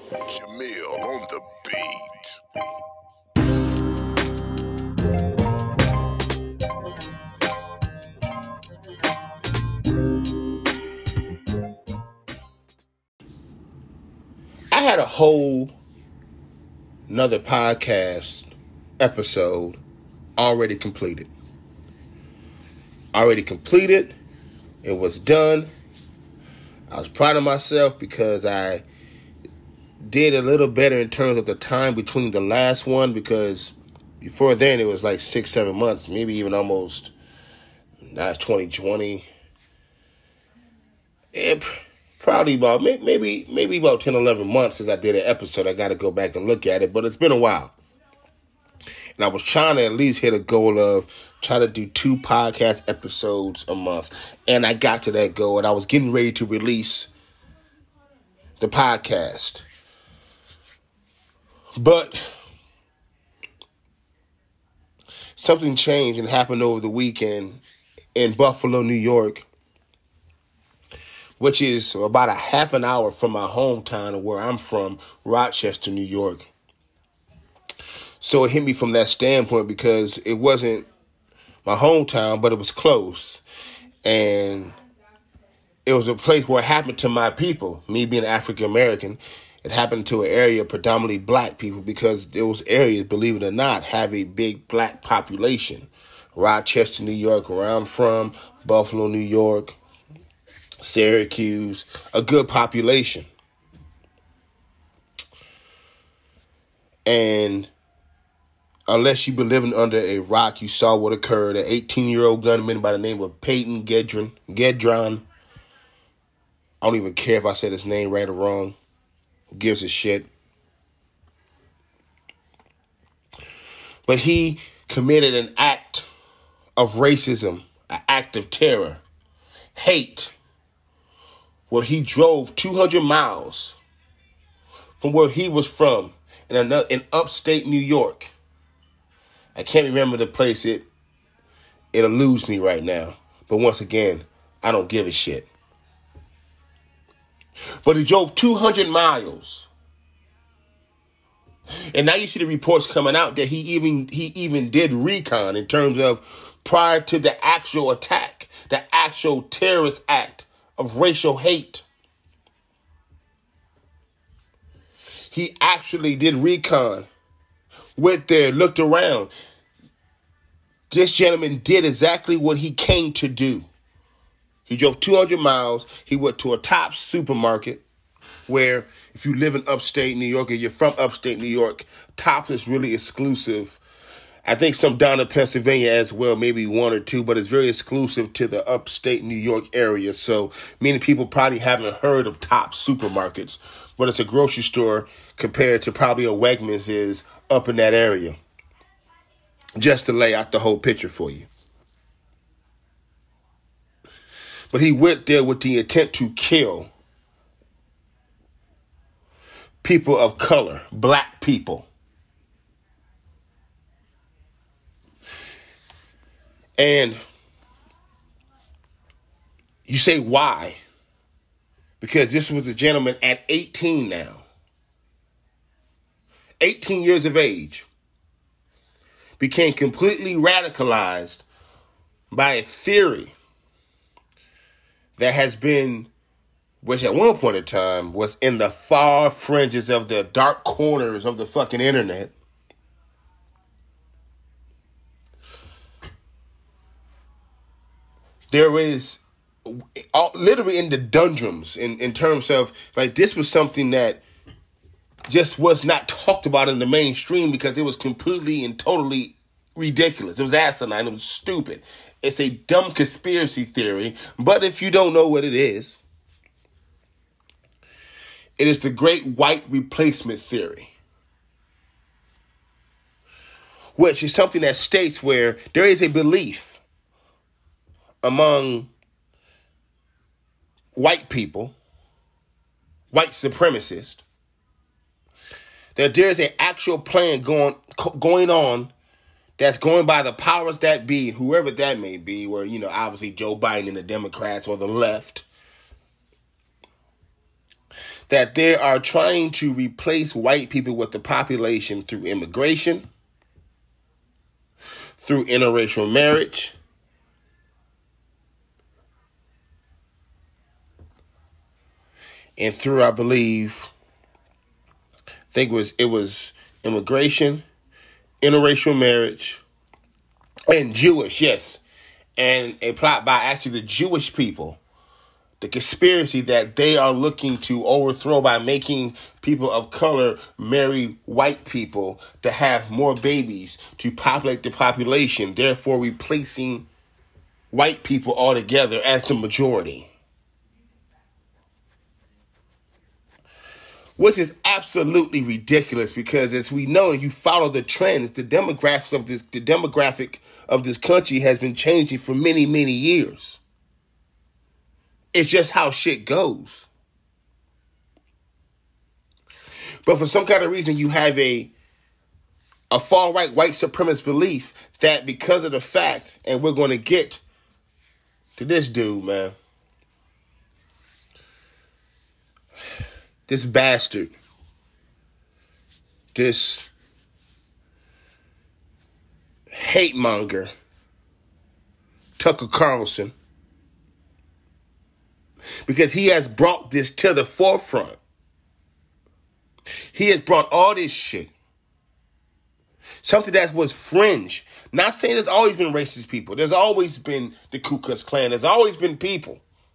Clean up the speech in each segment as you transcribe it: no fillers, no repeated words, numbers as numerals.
Jamil on the beat. I had a whole another podcast episode already completed. It was done. I was proud of myself because I did a little better in terms of the time between the last one, because before then it was like 6-7 months, maybe even almost, now it's 2020. Probably about maybe about 10-11 months since I did an episode. I got to go back and look at it, but it's been a while. And I was trying to at least hit a goal of try to do 2 podcast episodes a month. And I got to that goal, and I was getting ready to release the podcast. But something changed and happened over the weekend in Buffalo, New York, which is about a half an hour from my hometown of where I'm from, Rochester, New York. So it hit me from that standpoint because it wasn't my hometown, but it was close. And it was a place where it happened to my people, me being African American. It happened to an area of predominantly black people because those areas, believe it or not, have a big black population. Rochester, New York, where I'm from, Buffalo, New York, Syracuse, a good population. And unless you've been living under a rock, you saw what occurred. An 18-year-old gunman by the name of Peyton Gedron. I don't even care if I said his name right or wrong. Who gives a shit? But he committed an act of racism, an act of terror, hate, where he drove 200 miles from where he was from in upstate New York. I can't remember the place. It eludes me right now. But once again, I don't give a shit. But he drove 200 miles. And now you see the reports coming out that he even did recon in terms of prior to the actual attack, the actual terrorist act of racial hate. He actually did recon, went there, looked around. This gentleman did exactly what he came to do. He drove 200 miles. He went to a Tops supermarket where, if you live in upstate New York or you're from upstate New York, Tops is really exclusive. I think some down in Pennsylvania as well, maybe 1 or 2, but it's very exclusive to the upstate New York area. So many people probably haven't heard of Tops supermarkets, but it's a grocery store compared to probably a Wegmans is up in that area. Just to lay out the whole picture for you. But he went there with the intent to kill people of color, black people. And you say, why? Because this was a gentleman at 18 now. 18 years of age. Became completely radicalized by a theory that has been, which at one point in time was in the far fringes of the dark corners of the fucking internet. There is literally in the doldrums in terms of, like, this was something that just was not talked about in the mainstream because it was completely and totally ridiculous. It was asinine. It was stupid. It's a dumb conspiracy theory. But if you don't know what it is the great white replacement theory, which is something that states where there is a belief among white people, white supremacists, that there's an actual plan going on that's going by the powers that be, whoever that may be, where, obviously Joe Biden and the Democrats or the left, that they are trying to replace white people with the population through immigration, through interracial marriage, and through, I believe, it was immigration, interracial marriage, and Jewish, yes. And a plot by actually the Jewish people, the conspiracy that they are looking to overthrow by making people of color marry white people to have more babies to populate the population, therefore replacing white people altogether as the majority. Which is absolutely ridiculous because, as we know, and you follow the trends, the demographic of this country has been changing for many, many years. It's just how shit goes. But for some kind of reason, you have a far-right white supremacist belief that because of the fact, and we're going to get to this dude, man. This bastard, this hate monger, Tucker Carlson, because he has brought this to the forefront. He has brought all this shit. Something that was fringe. Not saying there's always been racist people. There's always been the Ku Klux Klan. There's always been people.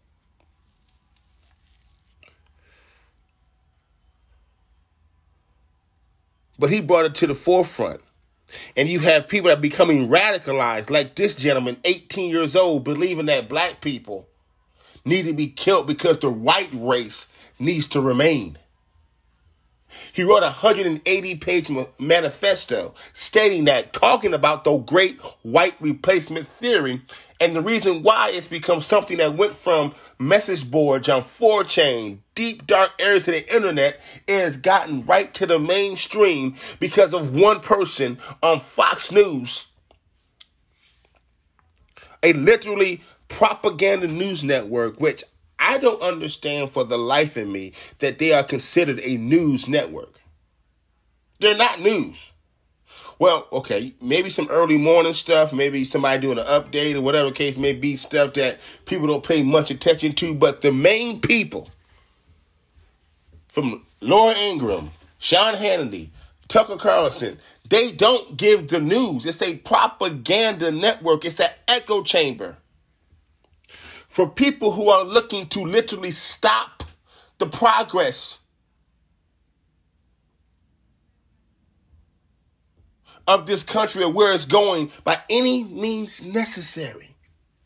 But he brought it to the forefront. And you have people that are becoming radicalized, like this gentleman, 18 years old, believing that black people need to be killed because the white race needs to remain. He wrote a 180-page manifesto stating that, talking about the great white replacement theory. And the reason why it's become something that went from message boards on 4chan, deep, dark areas of the internet, it has gotten right to the mainstream because of one person on Fox News, a literally propaganda news network, which I don't understand for the life of me that they are considered a news network. They're not news. Well, okay, maybe some early morning stuff, maybe somebody doing an update or whatever case may be, stuff that people don't pay much attention to, but the main people, from Laura Ingraham, Sean Hannity, Tucker Carlson, they don't give the news. It's a propaganda network. It's an echo chamber for people who are looking to literally stop the progress of this country and where it's going by any means necessary.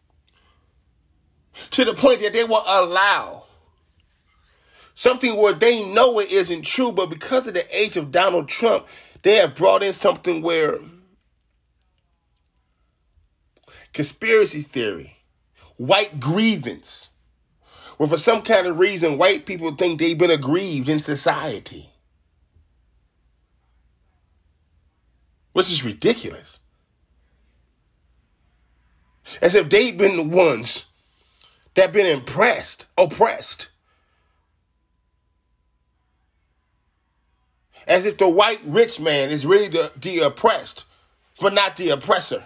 To the point that they will allow something where they know it isn't true, but because of the age of Donald Trump, they have brought in something where conspiracy theory, white grievance, where for some kind of reason white people think they've been aggrieved in society. Which is ridiculous. As if they've been the ones that have been oppressed. As if the white rich man is really the oppressed, but not the oppressor.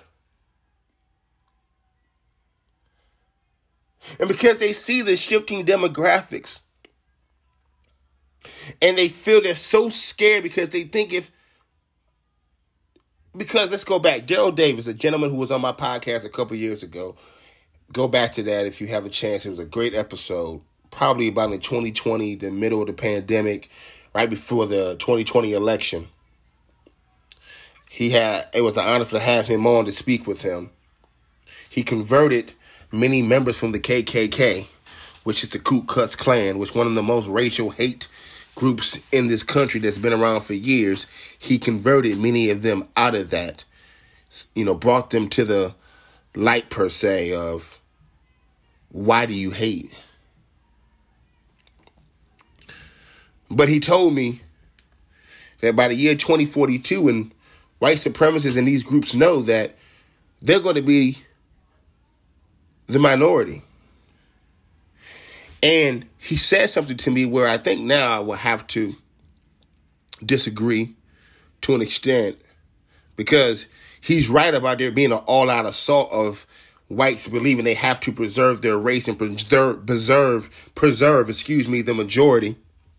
And because they see the shifting demographics, and they feel they're so scared because they think because let's go back. Daryl Davis, a gentleman who was on my podcast a couple years ago. Go back to that if you have a chance. It was a great episode. Probably about in 2020, the middle of the pandemic, right before the 2020 election. It was an honor to have him on to speak with him. He converted many members from the KKK, which is the Ku Klux Klan, which is one of the most racial hate groups in this country that's been around for years. He converted many of them out of that, brought them to the light, per se, of why do you hate? But he told me that by the year 2042, and white supremacists and these groups know that they're going to be the minority. And he said something to me where I think now I will have to disagree to an extent, because he's right about there being an all-out assault of whites believing they have to preserve their race and preserve, the majority.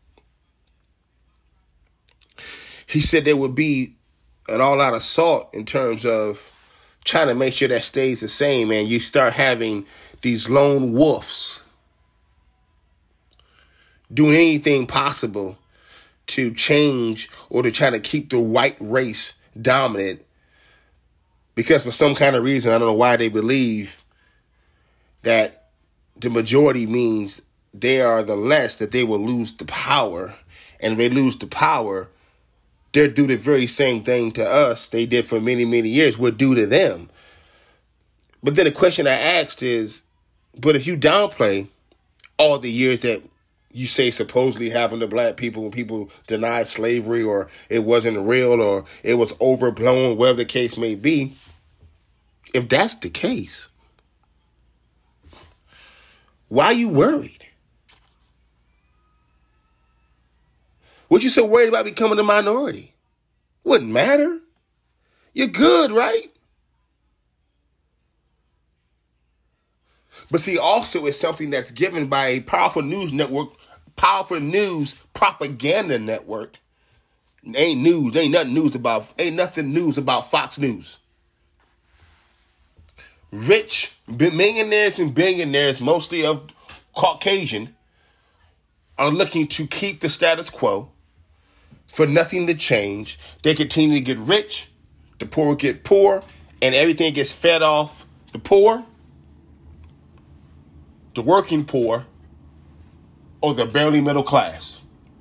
He said there would be an all-out assault in terms of trying to make sure that stays the same, and you start having these lone wolves doing anything possible to change or to try to keep the white race dominant, because for some kind of reason, I don't know why they believe that the majority means they are the less, that they will lose the power. And if they lose the power, they'll do the very same thing to us they did for many, many years, we'll do to them. But then the question I asked is, but if you downplay all the years that you say supposedly happened to black people when people denied slavery, or it wasn't real, or it was overblown, whatever the case may be, if that's the case, why are you worried? What you so worried about becoming a minority? Wouldn't matter. You're good, right? But see, also it's something that's given by a powerful news network, powerful news propaganda network. Ain't nothing news about Fox News. Rich millionaires and billionaires, mostly of Caucasian, are looking to keep the status quo, for nothing to change. They continue to get rich, the poor get poor, and everything gets fed off the poor, the working poor, or the barely middle class.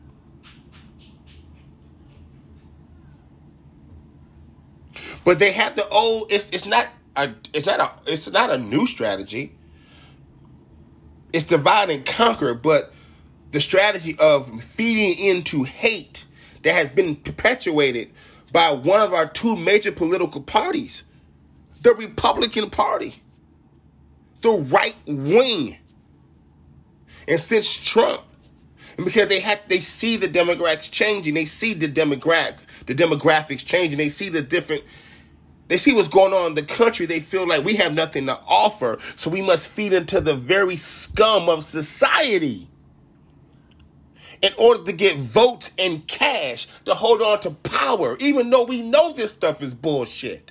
But they have the old. It's not a new strategy. It's divide and conquer, but the strategy of feeding into hate that has been perpetuated by one of our two major political parties, the Republican Party, the right wing. And since Trump, and because they see the demographics changing, they see the demographics changing, they see what's going on in the country, they feel like we have nothing to offer, so we must feed into the very scum of society in order to get votes and cash to hold on to power, even though we know this stuff is bullshit.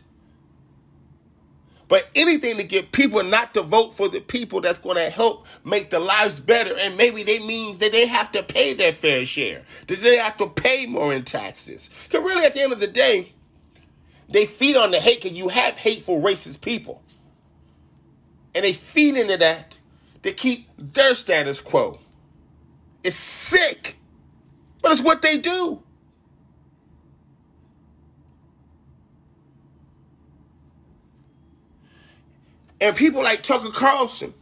But anything to get people not to vote for the people that's going to help make their lives better, and maybe that means that they have to pay their fair share, that they have to pay more in taxes. Because really, at the end of the day, they feed on the hate, because you have hateful, racist people. And they feed into that to keep their status quo. It's sick, but it's what they do. And people like Tucker Carlson,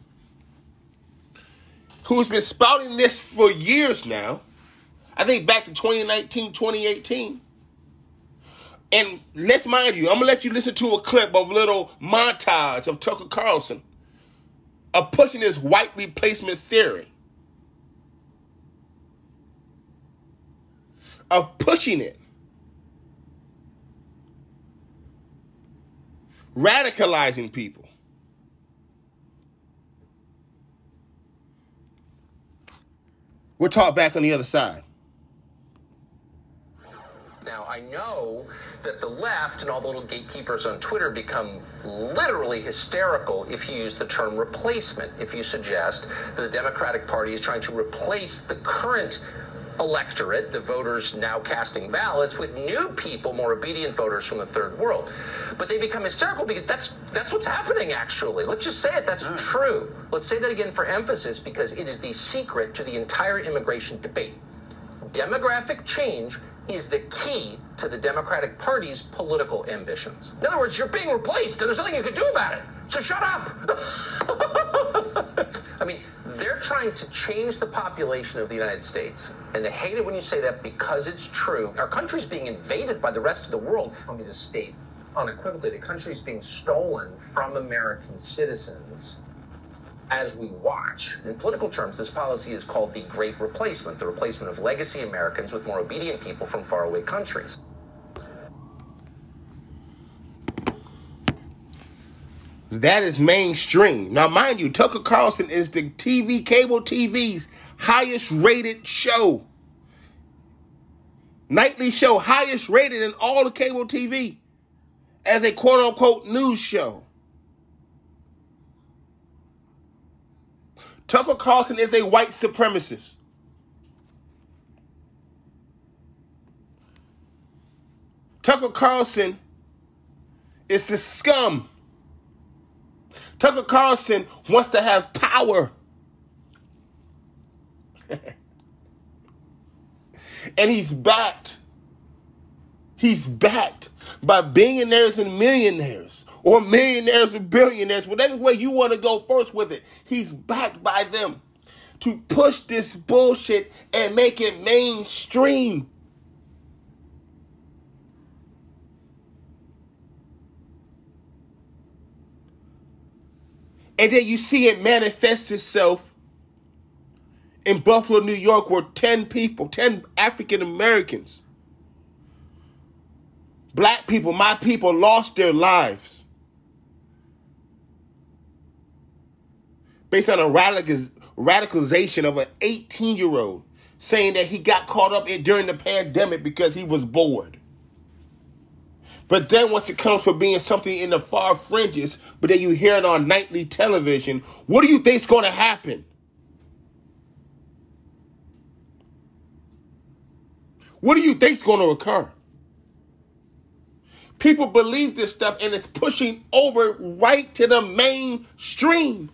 who's been spouting this for years now, I think back to 2019, 2018. And let's mind you, I'm going to let you listen to a clip of a little montage of Tucker Carlson of pushing this white replacement theory. Of pushing it. Radicalizing people. We'll talk back on the other side. Now, I know that the left and all the little gatekeepers on Twitter become literally hysterical if you use the term replacement, if you suggest that the Democratic Party is trying to replace the current electorate, the voters now casting ballots, with new people, more obedient voters from the third world. But they become hysterical because that's what's happening, actually. Let's just say it. That's true. Let's say that again for emphasis, because it is the secret to the entire immigration debate. Demographic change is the key to the Democratic Party's political ambitions. In other words, you're being replaced, and there's nothing you can do about it. So shut up. I mean, they're trying to change the population of the United States, and they hate it when you say that because it's true. Our country's being invaded by the rest of the world. Let me just state unequivocally, the country's being stolen from American citizens as we watch. In political terms, this policy is called the Great Replacement, the replacement of legacy Americans with more obedient people from faraway countries. That is mainstream. Now, mind you, Tucker Carlson is the cable TV's highest rated show. Nightly show, highest rated in all the cable TV as a quote unquote news show. Tucker Carlson is a white supremacist. Tucker Carlson is the scum. Tucker Carlson wants to have power. And he's backed. He's backed by billionaires and millionaires, or millionaires and billionaires, whatever way you want to go first with it. He's backed by them to push this bullshit and make it mainstream. And then you see it manifest itself in Buffalo, New York, where 10 African Americans, black people, my people, lost their lives based on a radicalization of an 18-year-old saying that he got caught up during the pandemic because he was bored. But then once it comes for being something in the far fringes, but then you hear it on nightly television, what do you think's going to happen? What do you think's going to occur? People believe this stuff and it's pushing over right to the mainstream.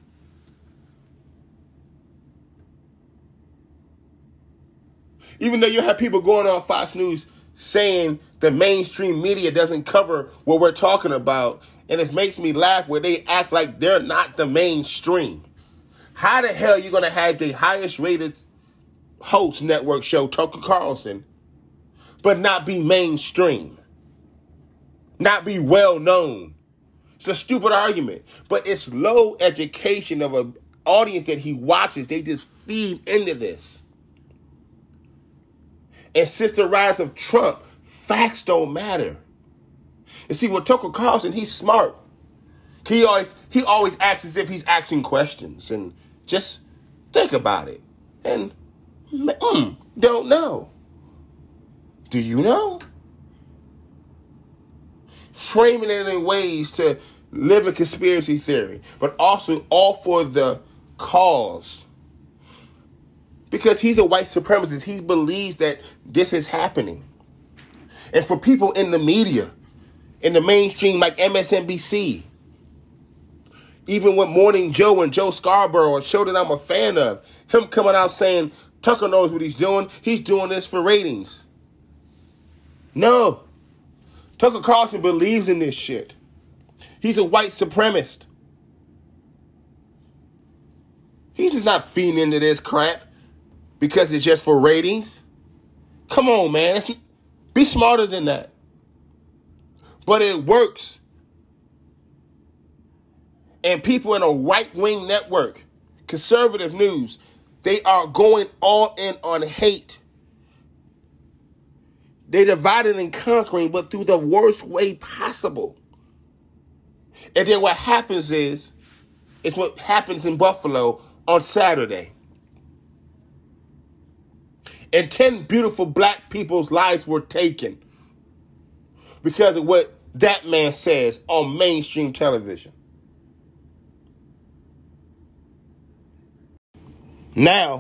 Even though you have people going on Fox News saying the mainstream media doesn't cover what we're talking about, and it makes me laugh where they act like they're not the mainstream. How the hell are you going to have the highest rated host network show, Tucker Carlson, but not be mainstream? Not be well known? It's a stupid argument, but it's low education of an audience that he watches. They just feed into this. And since the rise of Trump, facts don't matter. And see, with Tucker Carlson, he's smart. He always acts as if he's asking questions. And just think about it. And don't know. Do you know? Framing it in ways to live a conspiracy theory, but also all for the cause. Because he's a white supremacist. He believes that this is happening. And for people in the media, in the mainstream like MSNBC, even with Morning Joe and Joe Scarborough, a show that I'm a fan of, him coming out saying Tucker knows what he's doing this for ratings. No. Tucker Carlson believes in this shit. He's a white supremacist. He's just not feeding into this crap because it's just for ratings. Come on, man. Be smarter than that. But it works. And people in a right-wing network, conservative news, they are going all in on hate. They divided and conquering, but through the worst way possible. And then what happens is, it's what happens in Buffalo on Saturday. And 10 beautiful black people's lives were taken because of what that man says on mainstream television. Now,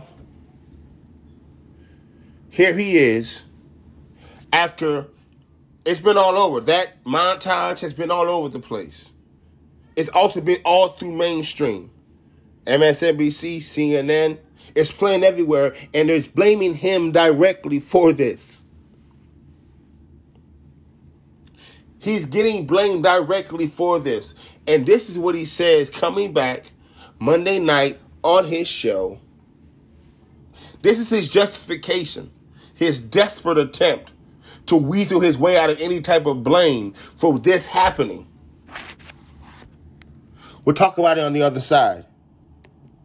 here he is, after it's been all over. That montage has been all over the place. It's also been all through mainstream. MSNBC, CNN, it's playing everywhere, and they're blaming him directly for this. He's getting blamed directly for this. And this is what he says coming back Monday night on his show. This is his justification, his desperate attempt to weasel his way out of any type of blame for this happening. We'll talk about it on the other side.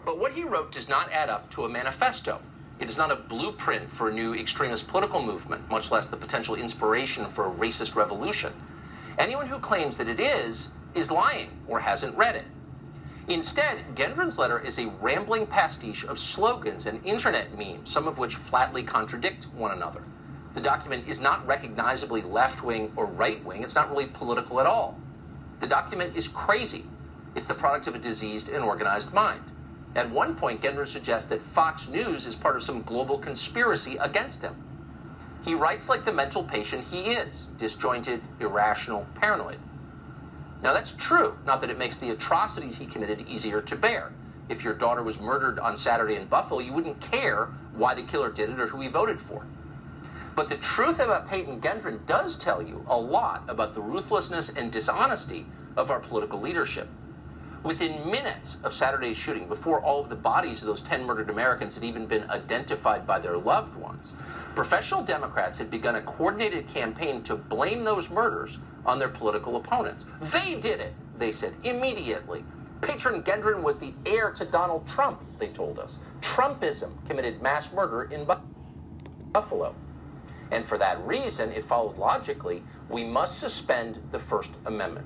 But what he wrote does not add up to a manifesto. It is not a blueprint for a new extremist political movement, much less the potential inspiration for a racist revolution. Anyone who claims that it is lying or hasn't read it. Instead, Gendron's letter is a rambling pastiche of slogans and internet memes, some of which flatly contradict one another. The document is not recognizably left-wing or right-wing. It's not really political at all. The document is crazy. It's the product of a diseased and organized mind. At one point, Gendron suggests that Fox News is part of some global conspiracy against him. He writes like the mental patient he is, disjointed, irrational, paranoid. Now, that's true, not that it makes the atrocities he committed easier to bear. If your daughter was murdered on Saturday in Buffalo, you wouldn't care why the killer did it or who he voted for. But the truth about Peyton Gendron does tell you a lot about the ruthlessness and dishonesty of our political leadership. Within minutes of Saturday's shooting, before all of the bodies of those 10 murdered Americans had even been identified by their loved ones, professional Democrats had begun a coordinated campaign to blame those murders on their political opponents. They did it, they said, immediately. Patron Gendron was the heir to Donald Trump, they told us. Trumpism committed mass murder in Buffalo. And for that reason, it followed logically, we must suspend the First Amendment.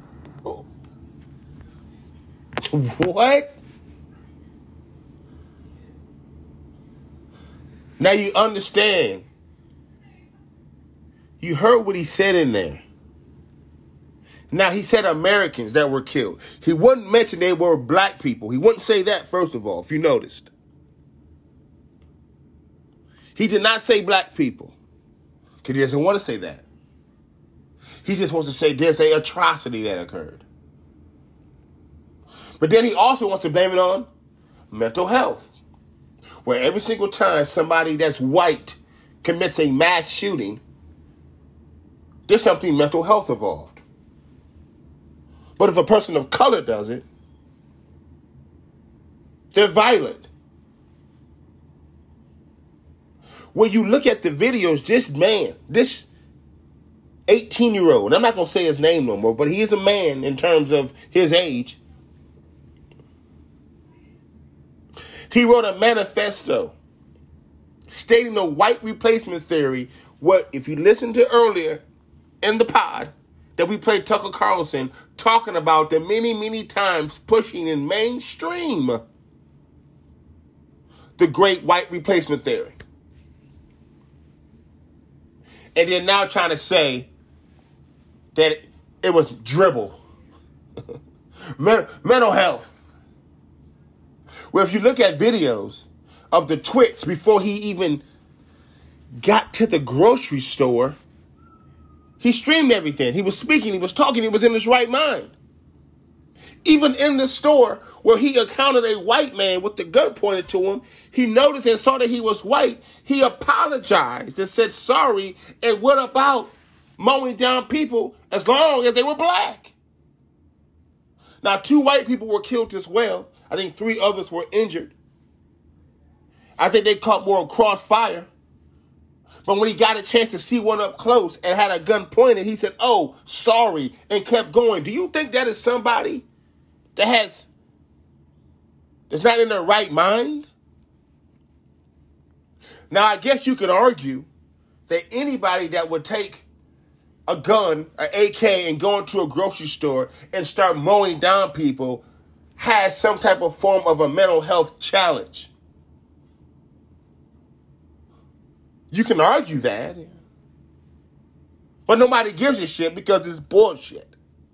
What? Now you understand. You heard what he said in there. Now he said Americans that were killed. He wouldn't mention they were black people. He wouldn't say that, first of all, if you noticed. He did not say black people. Because he doesn't want to say that. He just wants to say there's an atrocity that occurred. But then he also wants to blame it on mental health. Where every single time somebody that's white commits a mass shooting, there's something mental health involved. But if a person of color does it, they're violent. When you look at the videos, this man, this 18-year-old, and I'm not going to say his name no more, but he is a man in terms of his age. He wrote a manifesto stating the white replacement theory. What, if you listened to earlier in the pod that we played Tucker Carlson talking about the many, many times pushing in mainstream the great white replacement theory. And they're now trying to say that it was dribble. Mental health. Well, if you look at videos of the Twitch before he even got to the grocery store, he streamed everything. He was speaking, he was talking, he was in his right mind. Even in the store where he encountered a white man with the gun pointed to him, he noticed and saw that he was white. He apologized and said sorry and went about mowing down people as long as they were black. Now, 2 white people were killed as well. I think 3 others were injured. I think they caught more crossfire. But when he got a chance to see one up close and had a gun pointed, he said, oh, sorry, and kept going. Do you think that is somebody that's not in their right mind? Now, I guess you could argue that anybody that would take a gun, an AK, and go into a grocery store and start mowing down people has some type of form of a mental health challenge. You can argue that. But nobody gives a shit because it's bullshit.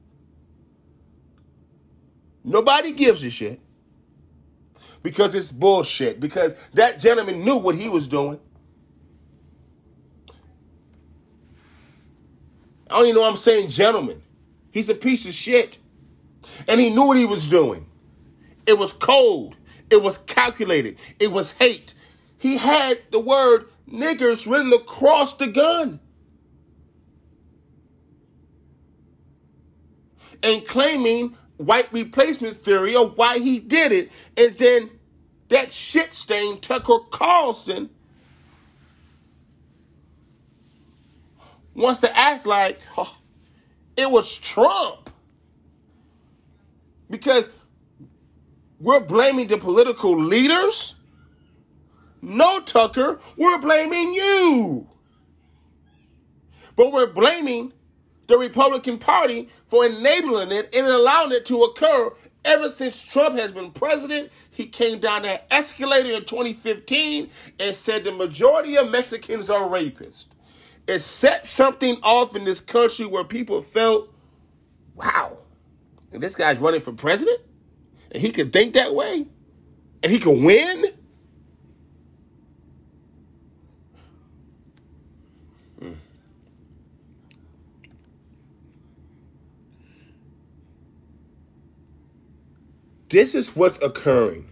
Nobody gives a shit because it's bullshit. Because that gentleman knew what he was doing. I don't even know I'm saying gentleman. He's a piece of shit. And he knew what he was doing. It was cold. It was calculated. It was hate. He had the word niggers written across the gun. And claiming white replacement theory of why he did it. And then that shit stain Tucker Carlson wants to act like it was Trump. Because we're blaming the political leaders? No, Tucker, we're blaming you. But we're blaming the Republican Party for enabling it and allowing it to occur ever since Trump has been president. He came down that escalator in 2015 and said the majority of Mexicans are rapists. It set something off in this country where people felt, wow, and this guy's running for president? And he can think that way? And he can win? This is what's occurring.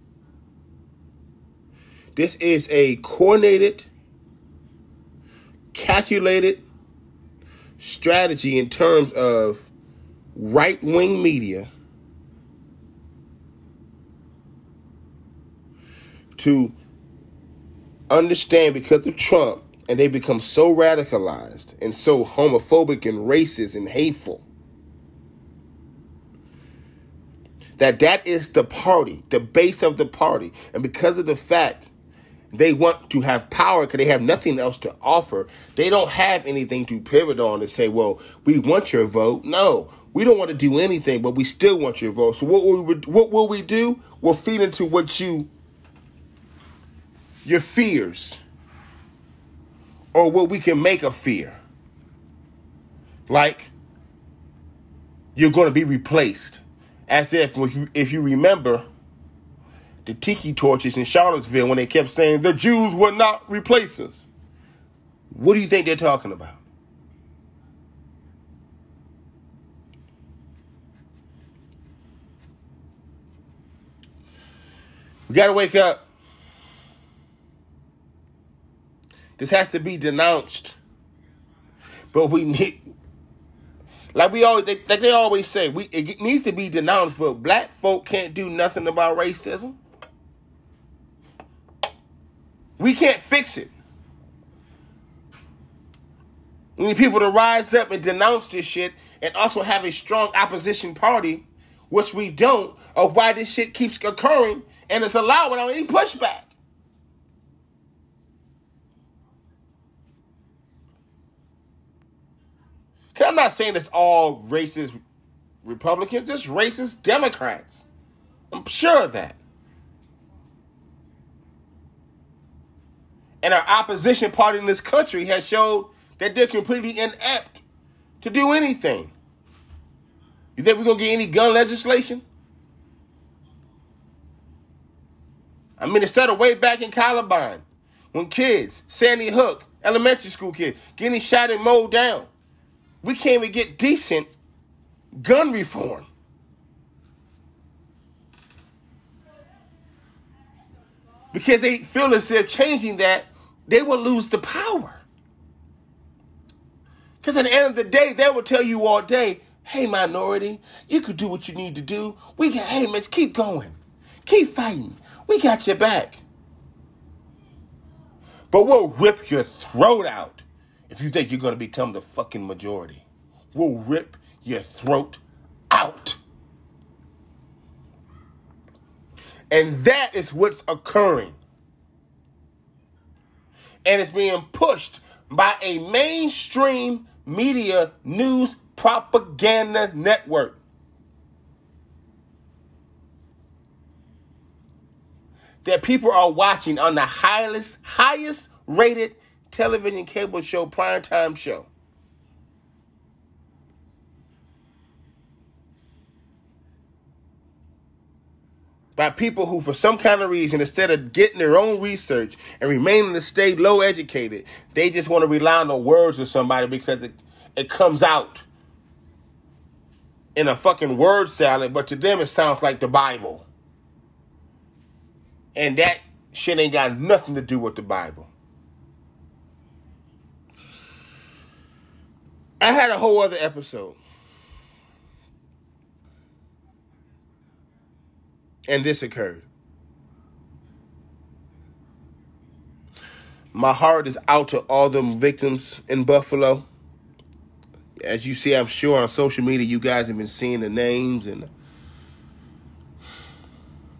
This is a coordinated, calculated strategy in terms of right-wing media to understand, because of Trump, and they become so radicalized and so homophobic and racist and hateful, that is the party, the base of the party. And because of the fact they want to have power because they have nothing else to offer, they don't have anything to pivot on and say, well, we want your vote. No, we don't want to do anything, but we still want your vote. So what will we do? We'll feed into your fears, or what we can make a fear. Like, you're going to be replaced. As if you remember the tiki torches in Charlottesville when they kept saying the Jews would not replace us. What do you think they're talking about? We got to wake up. This has to be denounced. But we need... Like they always say, it needs to be denounced, but black folk can't do nothing about racism. We can't fix it. We need people to rise up and denounce this shit and also have a strong opposition party, which we don't, of why this shit keeps occurring and it's allowed without any pushback. Because I'm not saying it's all racist Republicans, it's racist Democrats. I'm sure of that. And our opposition party in this country has showed that they're completely inept to do anything. You think we're going to get any gun legislation? I mean, instead of way back in Columbine, when kids, Sandy Hook, elementary school kids, getting shot and mowed down, we can't even get decent gun reform. Because they feel as if changing that, they will lose the power. Because at the end of the day, they will tell you all day, hey, minority, you could do what you need to do. Hey, miss, keep going. Keep fighting. We got your back. But we'll rip your throat out if you think you're going to become the fucking majority. We'll rip your throat out. And that is what's occurring. And it's being pushed by a mainstream media news propaganda network. That people are watching on the highest rated television cable show, primetime show. By people who, for some kind of reason, instead of getting their own research and remaining to stay low educated, they just want to rely on the words of somebody because it comes out in a fucking word salad, but to them it sounds like the Bible. And that shit ain't got nothing to do with the Bible. I had a whole other episode. And this occurred. My heart is out to all them victims in Buffalo. As you see, I'm sure on social media, you guys have been seeing the names and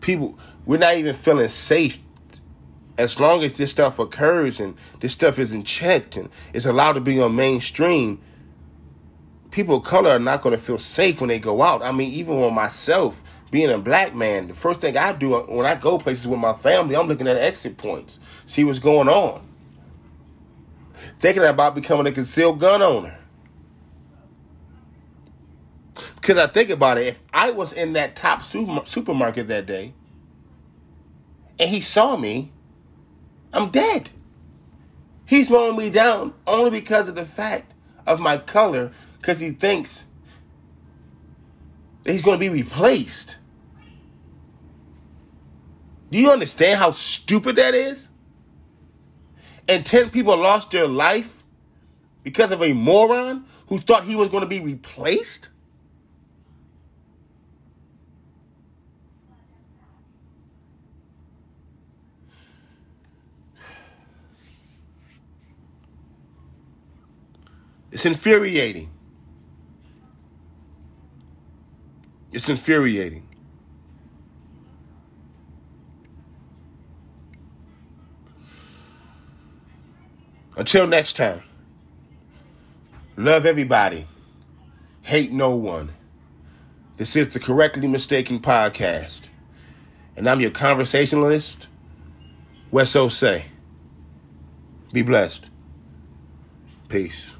we're not even feeling safe as long as this stuff occurs and this stuff isn't checked and it's allowed to be on mainstream. People of color are not going to feel safe when they go out. I mean, even with myself, being a black man, the first thing I do when I go places with my family, I'm looking at exit points, see what's going on. Thinking about becoming a concealed gun owner. Because I think about it, if I was in that top supermarket that day and he saw me, I'm dead. He's mowing me down only because of the fact of my color, because he thinks that he's going to be replaced. Do you understand how stupid that is? And 10 people lost their life because of a moron who thought he was going to be replaced? It's infuriating. It's infuriating. Until next time, love everybody, hate no one. This is the Correctly Mistaken Podcast, and I'm your conversationalist, Wes Osei. Be blessed. Peace.